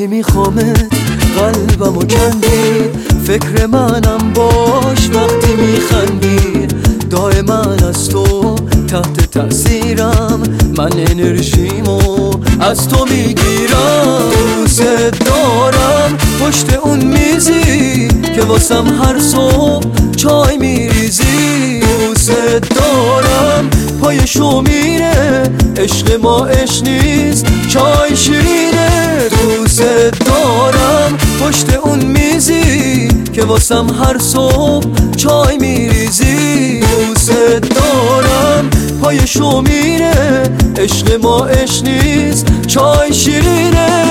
گفتی میخوامت قلبمو کندی، فکر منم باش وقتی میخندی. دائما از تو تحت تأثیرم، من انرژیمو از تو میگیرم. دوست دارم پشت اون میزی که واسم هر صبح چای میریزی. دوست دارم پای شو میره، عشق ما عشق نیست چای شیرینه. دوست دارم پشت اون میزی که واسم هر صبح چای میریزی. دوست دارم پای شو میره، عشق ما عشق نیست چای شیرینه.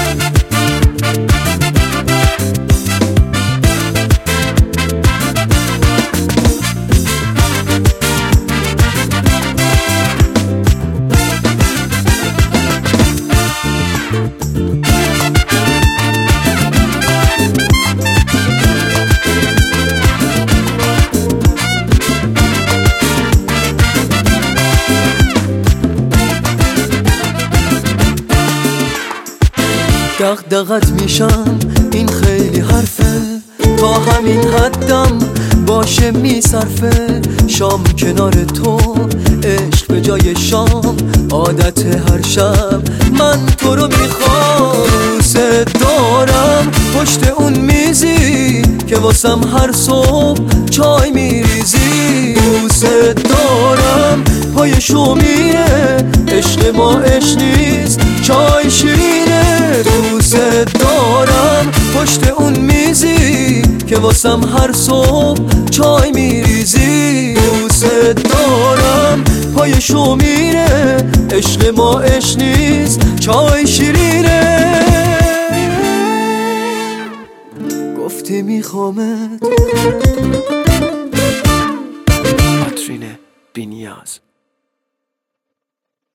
دغدغت میشم این خیلی حرفه، تا همین حدم باشه میصرفه. شام کنار تو عشق به جای شام، عادت هر شب من تو رو میخوام. دوست دارم پشت اون میزی که واسم هر صبح چای میریزی. دوست دارم پای شو میره، عشق ما عشق نیست چای شیرینه. دوست دارم پشت اون میزی که واسم هر صبح چای میریزی. دوست دارم پای شو میره، عشق ما عشق نیست چای شیرینه. گفتی میخوامت. کاترین بینیاز.